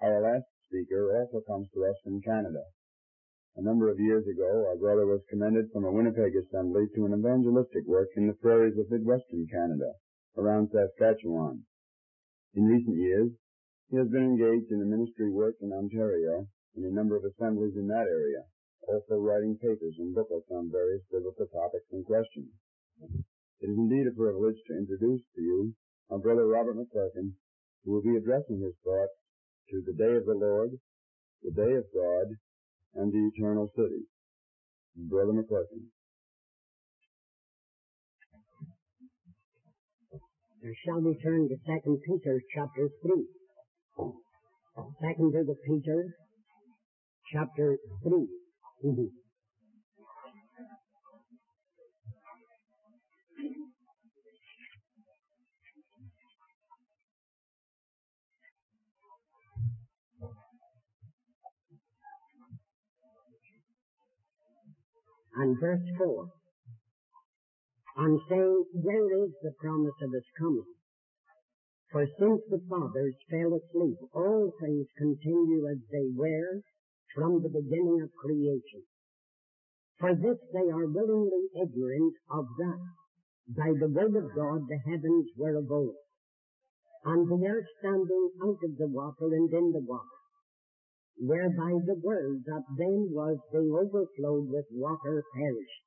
Our last speaker also comes to us from Canada. A number of years ago, our brother was commended from a Winnipeg assembly to an evangelistic work in the prairies of Midwestern Canada, around Saskatchewan. In recent years, he has been engaged in a ministry work in Ontario in a number of assemblies in that area, also writing papers and booklets on various biblical topics and questions. It is indeed a privilege to introduce to you our brother Robert McClurkin, who will be addressing his thoughts to the day of the Lord, the day of God, and the eternal city. Brother McClurkin. Shall we turn to 2 Peter chapter 3? 2 Peter chapter 3. And verse 4, and saying, where is the promise of his coming? For since the fathers fell asleep, all things continue as they were from the beginning of creation. For this they are willingly ignorant of that, by the word of God the heavens were of old, and the earth standing out of the water and in the water, whereby the world that then was being overflowed with water perished.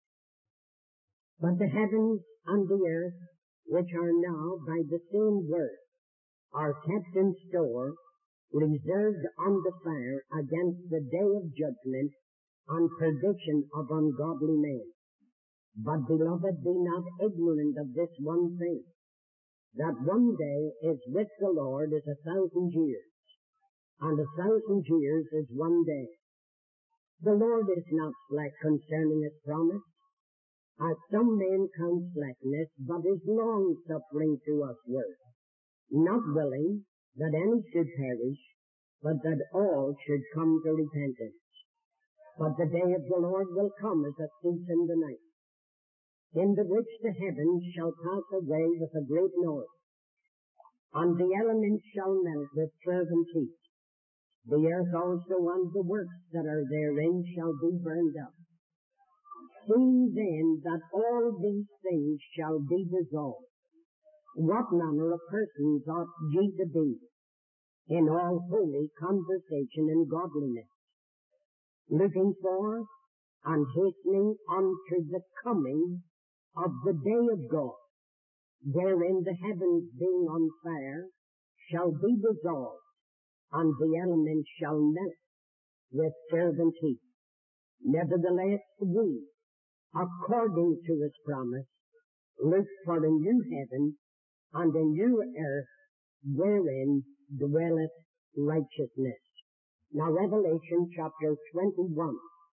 But the heavens and the earth, which are now by the same word, are kept in store, reserved unto fire against the day of judgment and perdition of ungodly men. But, beloved, be not ignorant of this one thing, that one day is with the Lord is 1,000 years, and 1,000 years is one day. The Lord is not slack concerning his promise, as some men count slackness, but is long-suffering to usward, not willing that any should perish, but that all should come to repentance. But the day of the Lord will come as a thief in the night, in the which the heavens shall pass away with a great noise, and the elements shall melt with fervent heat. The earth also and the works that are therein shall be burned up. Seeing then that all these things shall be dissolved, what manner of persons ought ye to be in all holy conversation and godliness, looking for and hastening unto the coming of the day of God, wherein the heavens being on fire shall be dissolved, and the elements shall melt with fervent heat. Nevertheless we, according to his promise, look for a new heaven and a new earth wherein dwelleth righteousness. Now Revelation chapter 21.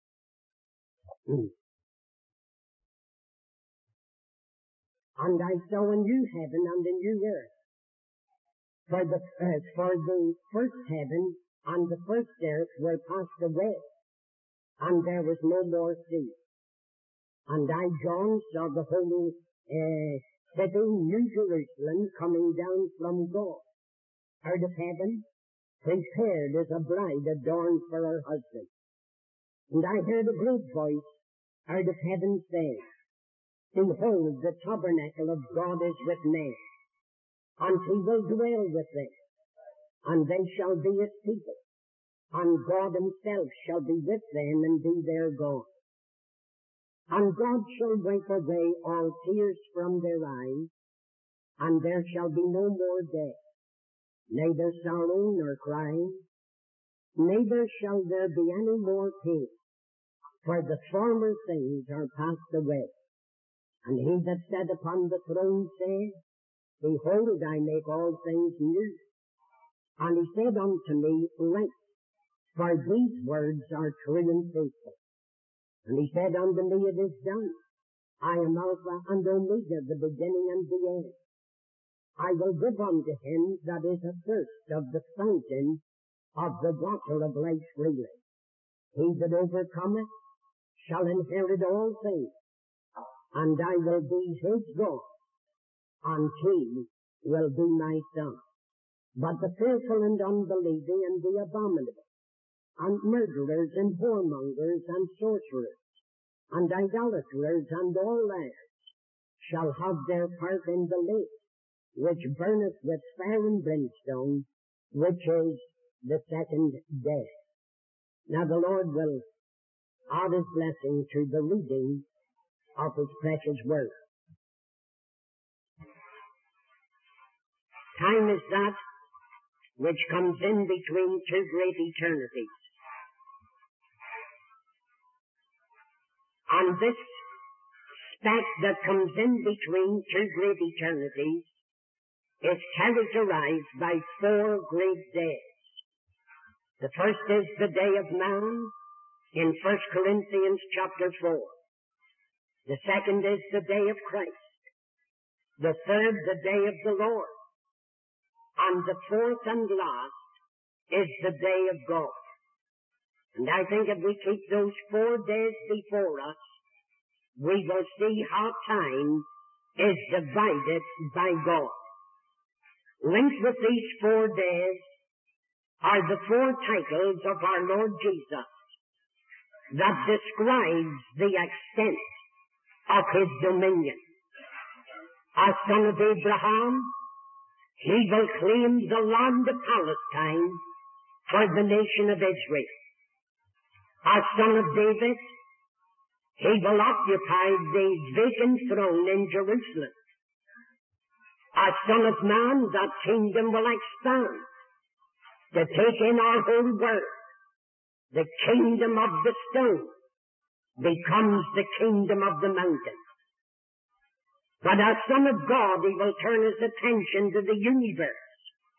And I saw a new heaven and a new earth. For the first heaven and the first earth were passed away, and there was no more sea. And I, John, saw the holy city, New Jerusalem, coming down from God, out of heaven, prepared as a bride adorned for her husband. And I heard a great voice out of heaven saying, behold, the tabernacle of God is with men, and he will dwell with them, and they shall be his people, and God himself shall be with them and be their God. And God shall wipe away all tears from their eyes, and there shall be no more death, neither sorrow nor crying, neither shall there be any more pain, for the former things are passed away. And he that sat upon the throne said, behold, I make all things new. And he said unto me, write, for these words are true and faithful. And he said unto me, it is done. I am Alpha and Omega, the beginning and the end. I will give unto him that is athirst of the fountain of the water of life freely. He that overcometh shall inherit all things, and I will be his God, and he will be my son. But the fearful and unbelieving and the abominable, and murderers and whoremongers and sorcerers, and idolaters and all liars, shall have their part in the lake, which burneth with fire and brimstone, which is the second death. Now the Lord will add His blessing to the reading of His precious word. Time is that which comes in between two great eternities. And this space that comes in between two great eternities is characterized by 4 great days. The first is the day of man in 1 Corinthians chapter 4. The second is the day of Christ. The third, the day of the Lord. And the fourth and last is the day of God. And I think if we keep those 4 days before us, we will see how time is divided by God. Linked with these 4 days are the 4 titles of our Lord Jesus that describes the extent of His dominion. As son of Abraham, He will claim the land of Palestine for the nation of Israel. As son of David, He will occupy the vacant throne in Jerusalem. As Son of Man, that kingdom will expand to take in our whole world. The kingdom of the stone becomes the kingdom of the mountain. But as Son of God, He will turn His attention to the universe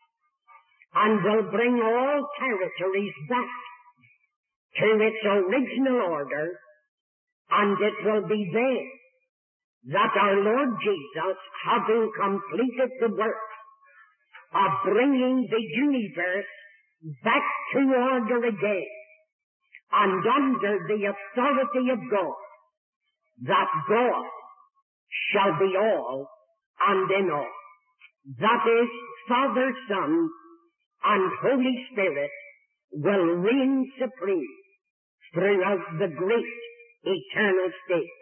and will bring all territories back to its original order, and it will be there that our Lord Jesus, having completed the work of bringing the universe back to order again, and under the authority of God, that God shall be all and in all. That is, Father, Son, and Holy Spirit will reign supreme throughout the great eternal state.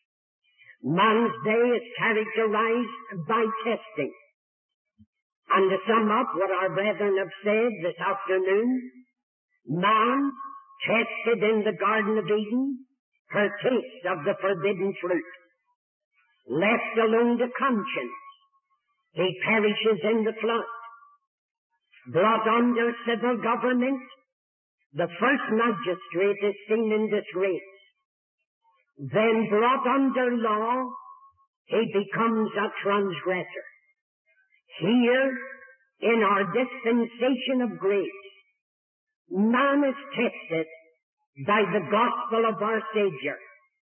Man's day is characterized by testing. And to sum up what our brethren have said this afternoon, man tested in the Garden of Eden for taste of the forbidden fruit. Left alone to conscience, he perishes in the flood. Brought under civil government, the first magistrate is seen in disgrace. Then brought under law, he becomes a transgressor. Here, in our dispensation of grace, man is tested by the gospel of our Savior.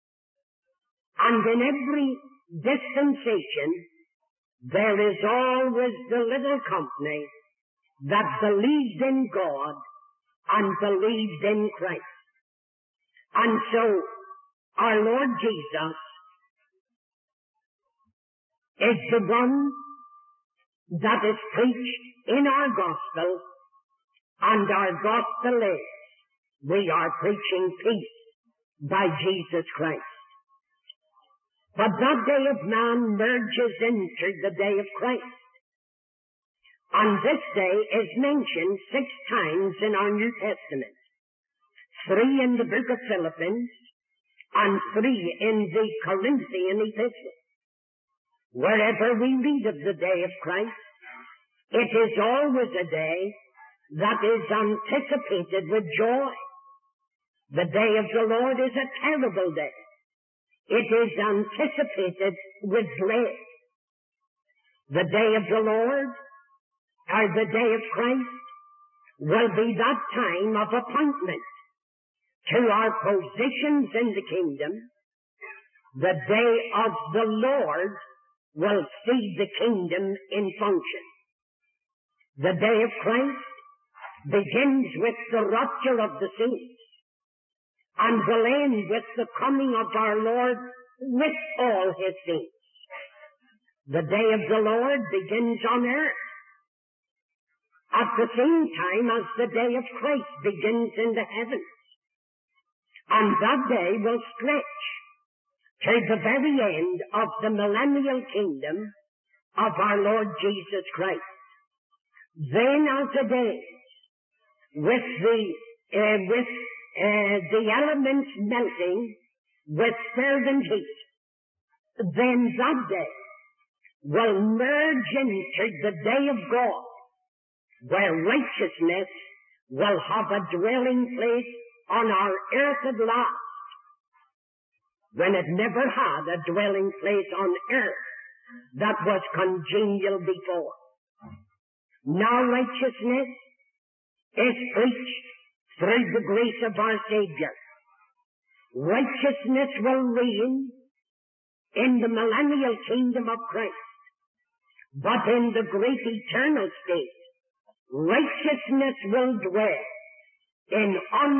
And in every dispensation, there is always the little company that believes in God and believes in Christ. And so, our Lord Jesus is the one that is preached in our gospel, and our gospel is, we are preaching peace by Jesus Christ. But that day of man merges into the day of Christ. And this day is mentioned 6 times in our New Testament. 3 in the book of Philippians, and 3 in the Corinthian epistle. Wherever we read of the day of Christ, it is always a day that is anticipated with joy. The day of the Lord is a terrible day. It is anticipated with dread. The day of the Lord, or the day of Christ, will be that time of appointment to our positions in the kingdom. The day of the Lord will see the kingdom in function. The day of Christ begins with the rapture of the saints, and will end with the coming of our Lord with all His saints. The day of the Lord begins on earth, at the same time as the day of Christ begins in the heavens. And that day will stretch to the very end of the millennial kingdom of our Lord Jesus Christ. Then are the days with the elements melting with fervent heat. Then that day will merge into the day of God, where righteousness will have a dwelling place on our earth at last, when it never had a dwelling place on earth that was congenial before. Now righteousness is preached through the grace of our Savior. Righteousness will reign in the millennial kingdom of Christ. But in the great eternal state, righteousness will dwell in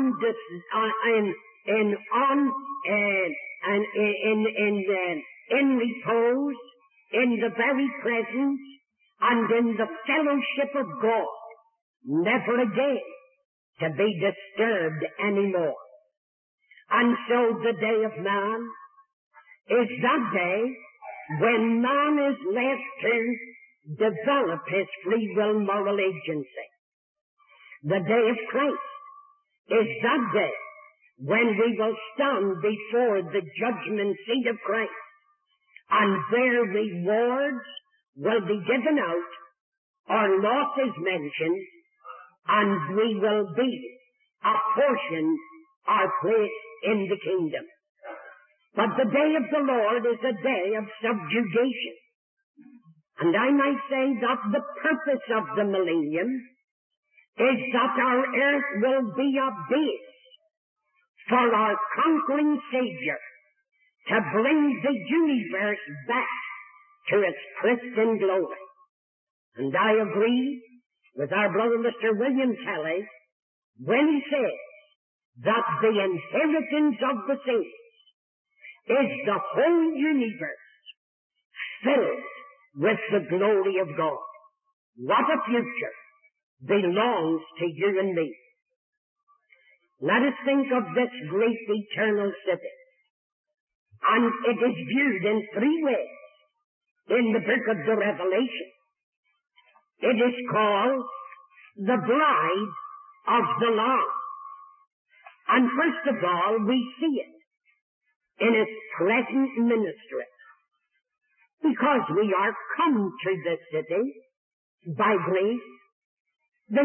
repose, in the very presence, and in the fellowship of God, never again to be disturbed anymore. And so the day of man is that day when man is left to develop his free will moral agency. The day of Christ is that day when we will stand before the judgment seat of Christ, and their rewards will be given out, or losses mentioned, and we will be apportioned our place in the kingdom. But the day of the Lord is a day of subjugation. And I might say that the purpose of the millennium is that our earth will be a base for our conquering Savior to bring the universe back to its pristine glory. And I agree with our brother Mr. William Kelly when he says that the inheritance of the saints is the whole universe filled with the glory of God. What a future belongs to you and me. Let us think of this great eternal city. And it is viewed in three ways in the book of the Revelation. It is called the bride of the Lamb. And first of all, we see it in its present ministry, because we are come to this city by grace, the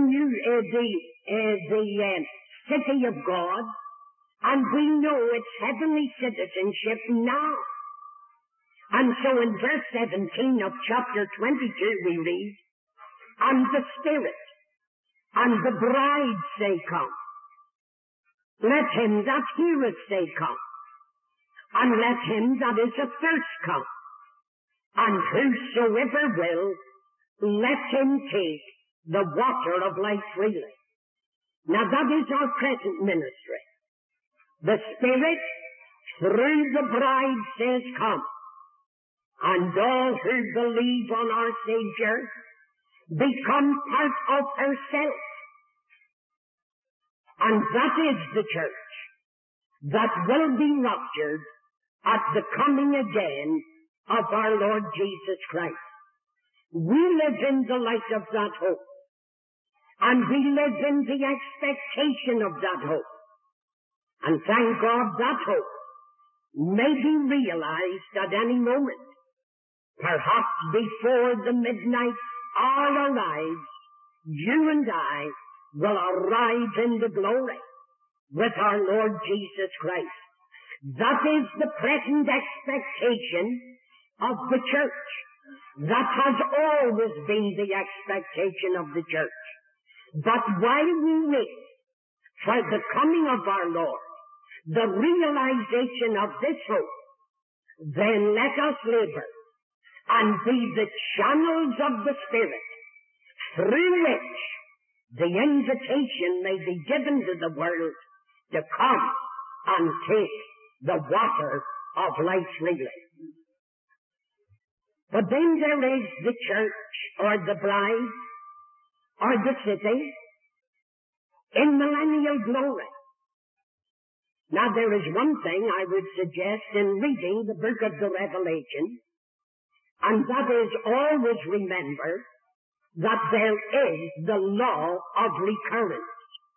city of God, and we know its heavenly citizenship now. And so in verse 17 of chapter 22 we read, "And the Spirit and the bride say, Come. Let him that heareth say, Come. And let him that is athirst come. And whosoever will, let him take the water of life freely." Now that is our present ministry. The Spirit through the bride says, Come. And all who believe on our Savior become part of herself. And that is the church that will be raptured at the coming again of our Lord Jesus Christ. We live in the light of that hope. And we live in the expectation of that hope. And thank God that hope may be realized at any moment. Perhaps before the midnight hour arrives, you and I will arrive in the glory with our Lord Jesus Christ. That is the present expectation of the church. That has always been the expectation of the church. But while we wait for the coming of our Lord, the realization of this hope, then let us labor and be the channels of the Spirit through which the invitation may be given to the world to come and take the water of life freely. But then there is the church or the bride, or the city in millennial glory. Now there is one thing I would suggest in reading the book of the Revelation, and that is always remember that there is the law of recurrence.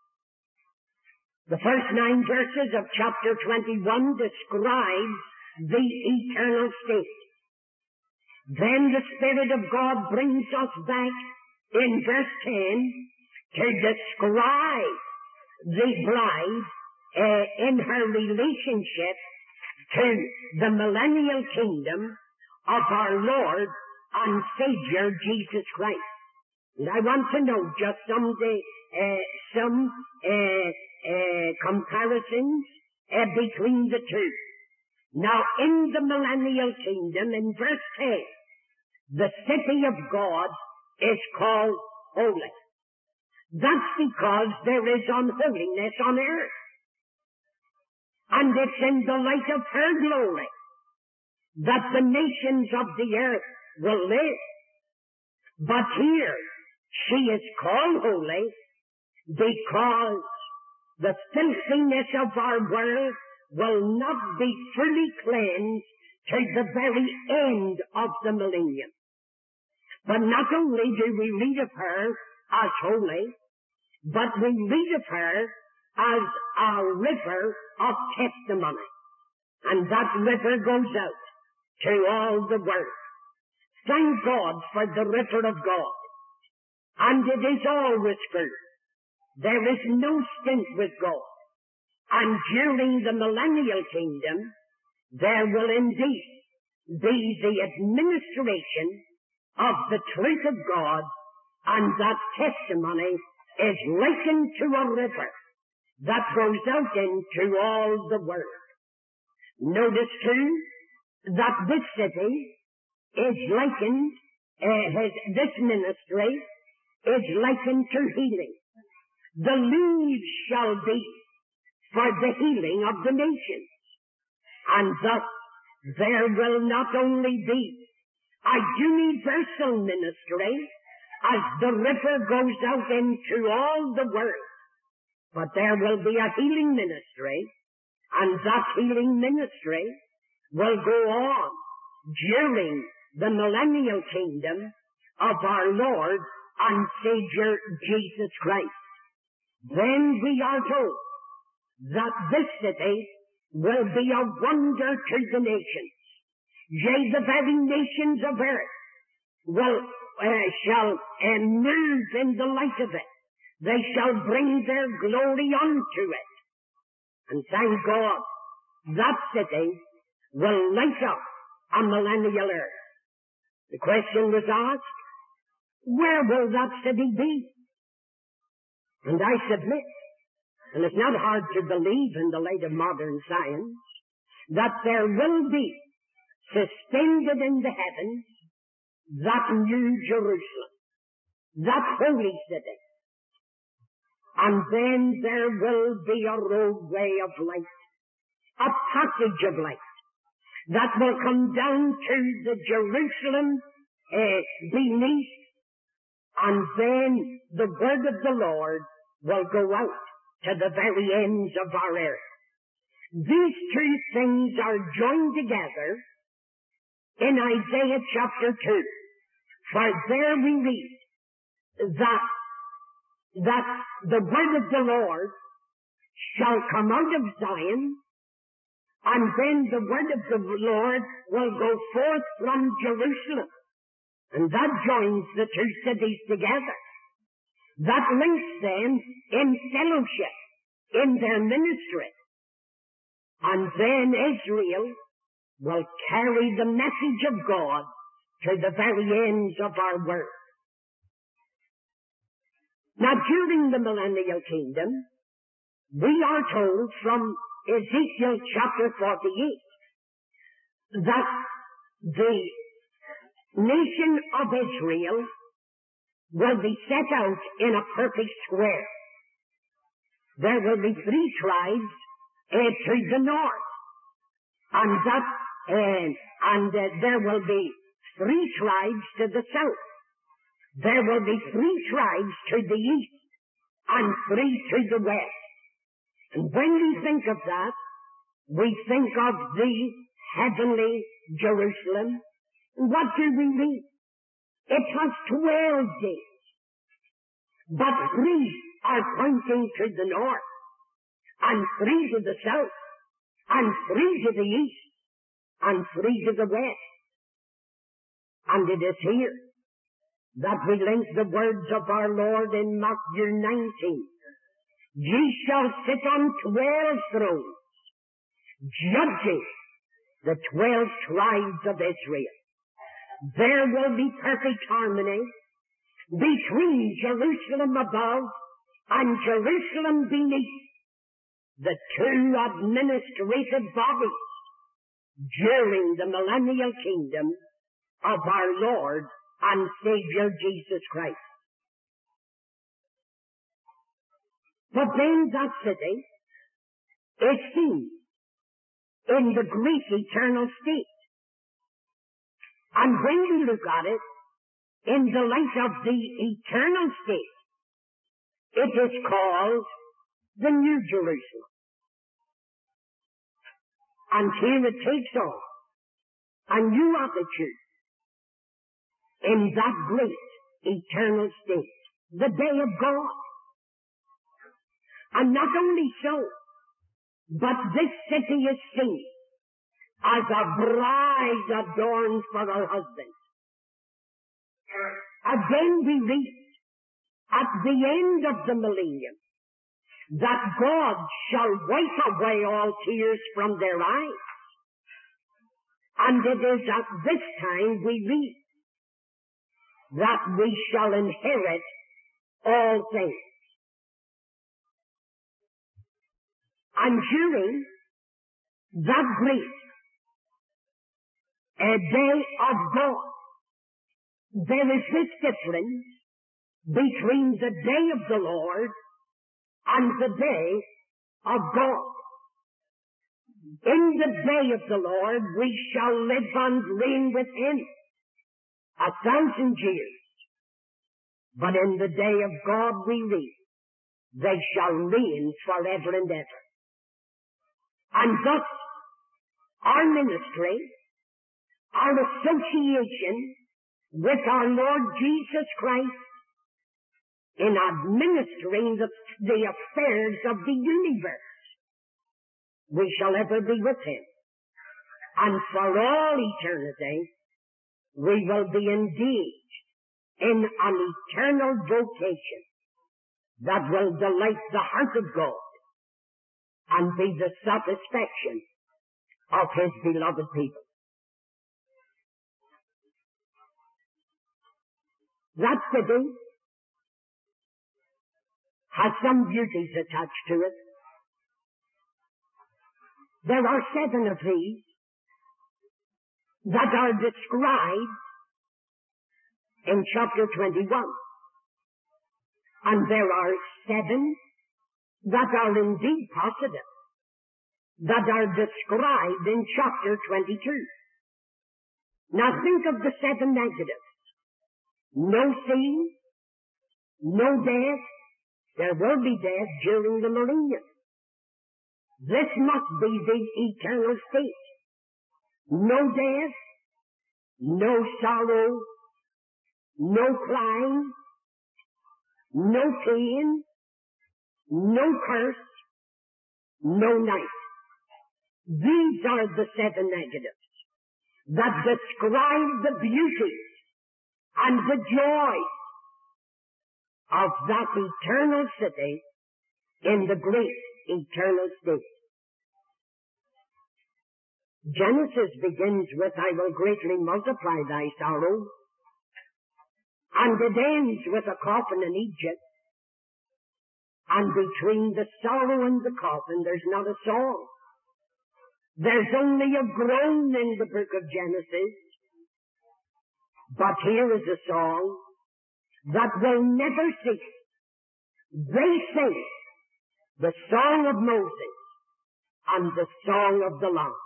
The first 9 verses of chapter 21 describe the eternal state. Then the Spirit of God brings us back in verse 10 to describe the bride in her relationship to the millennial kingdom of our Lord and Savior Jesus Christ. And I want to know just some comparisons between the two. Now, in the millennial kingdom, in verse 10, the city of God is called holy. That's because there is unholiness on earth. And it's in the light of her glory that the nations of the earth will live. But here, she is called holy because the filthiness of our world will not be fully cleansed to the very end of the millennium. But not only do we read of her as holy, but we read of her as a river of testimony. And that river goes out to all the world. Thank God for the river of God. And it is always full. There is no stint with God. And during the millennial kingdom, there will indeed be the administration of the truth of God, and that testimony is likened to a river that goes out into all the world. Notice too that this city is likened, this ministry is likened to healing. The leaves shall be for the healing of the nations. And thus there will not only be a universal ministry as the river goes out into all the world, but there will be a healing ministry, and that healing ministry will go on during the millennial kingdom of our Lord and Savior Jesus Christ. Then we are told that this city will be a wonder to the nations. Yea, the very nations of earth shall move in the light of it. They shall bring their glory unto it. And thank God, that city will light up a millennial earth. The question was asked, where will that city be? And I submit, and it's not hard to believe in the light of modern science, that there will be suspended in the heavens that new Jerusalem, that holy city. And then there will be a roadway of light, a passage of light, that will come down to the Jerusalem beneath, and then the word of the Lord will go out to the very ends of our earth. These two things are joined together in Isaiah chapter 2. For there we read that the word of the Lord shall come out of Zion, and then the word of the Lord will go forth from Jerusalem. And that joins the two cities together. That links them in fellowship, in their ministry. And then Israel will carry the message of God to the very ends of our world. Now, during the millennial kingdom, we are told from Ezekiel chapter 48 that the nation of Israel will be set out in a perfect square. There will be 3 tribes to the north, and there will be 3 tribes to the south. there will be 3 tribes to the east and 3 to the west. And when we think of that, we think of the heavenly Jerusalem. What do we mean? It has 12 gates, but 3 are pointing to the north, and 3 to the south, and 3 to the east, and 3 to the west. And it is here that we link the words of our Lord in Matthew 19. Ye shall sit on 12 thrones, judging the 12 tribes of Israel. There will be perfect harmony between Jerusalem above and Jerusalem beneath, the 2 administrative bodies during the millennial kingdom of our Lord and Savior Jesus Christ. But then that city is seen in the great eternal state. And when we look at it in the light of the eternal state, it is called the New Jerusalem. And here it takes on a new attitude in that great eternal state, the day of God. And not only so, but this city is seen as a bride adorned for her husband. Again we read at the end of the millennium that God shall wipe away all tears from their eyes. And it is at this time we read that we shall inherit all things. And during that great day of God, there is this difference between the day of the Lord and the day of God. In the day of the Lord we shall live and reign with Him 1,000 years. But in the day of God we read, they shall reign forever and ever. And thus, our ministry, our association with our Lord Jesus Christ in administering the affairs of the universe, we shall ever be with Him. And for all eternity, we will be engaged in an eternal vocation that will delight the heart of God and be the satisfaction of His beloved people. That city has some beauties attached to it. There are 7 of these that are described in chapter 21. And there are 7 that are indeed positive, that are described in chapter 22. Now think of the 7 negatives. No sin, no death. There will be death during the millennium. This must be the eternal state. No death, no sorrow, no crying, no pain, no curse, no night. These are the 7 negatives that describe the beauty and the joy of that eternal city in the great eternal state. Genesis begins with, I will greatly multiply thy sorrow, and it ends with a coffin in Egypt. And between the sorrow and the coffin, there's not a song. There's only a groan in the book of Genesis. But here is a song that will never cease. They sing the song of Moses and the song of the Lamb.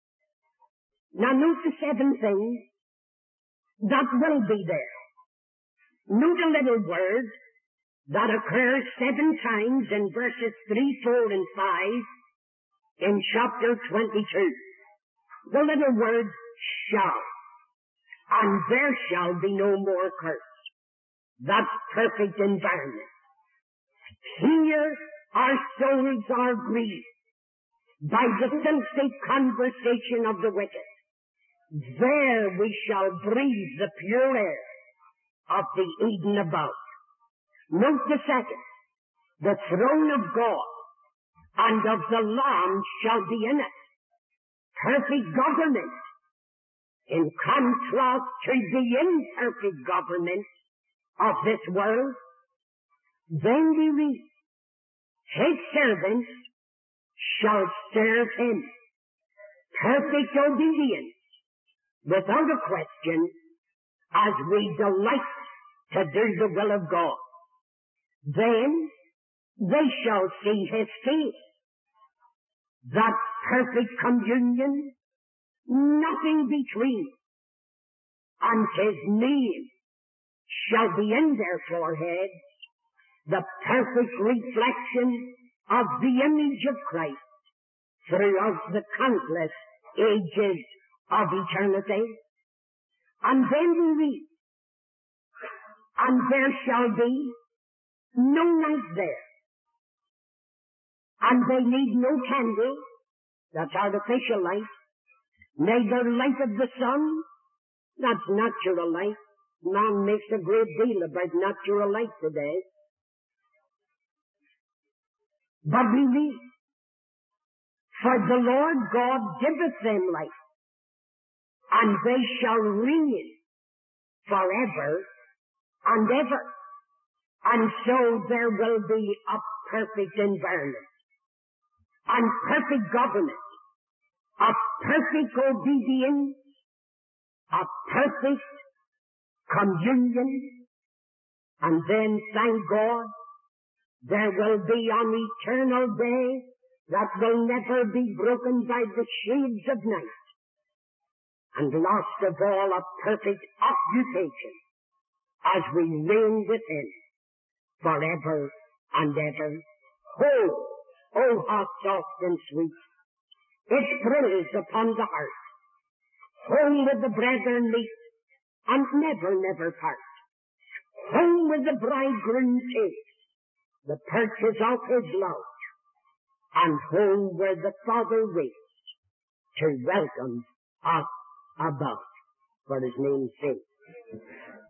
Now note the 7 things that will be there. Note a little word that occurs 7 times in verses 3, 4, and 5 in chapter 22. The little word shall. And there shall be no more curse. That's perfect environment. Here our souls are grieved by the filthy conversation of the wicked. There we shall breathe the pure air of the Eden above. Note the second. The throne of God and of the Lamb shall be in it. Perfect government. In contrast to the imperfect government of this world, then we read, his servants shall serve him. Perfect obedience, without a question, as we delight to do the will of God. Then they shall see his face. That perfect communion, nothing between, and his name shall be in their foreheads, the perfect reflection of the image of Christ throughout the countless ages of eternity. And then we read, and there shall be no night there, and they need no candle, that's artificial light, neither light of the sun, that's natural light. Man makes a great deal about natural light today. But we read, for the Lord God giveth them light, and they shall reign forever and ever. And so there will be a perfect environment, and perfect government, a perfect obedience, a perfect communion, and then, thank God, there will be an eternal day that will never be broken by the shades of night. And last of all, a perfect occupation as we reign with him forever and ever. Oh, how soft and sweet it thrills upon the heart. Home with the brethren meet, and never part. Home with the bridegroom takes the purchase of his love, and home where the Father waits to welcome us above for his name's sake.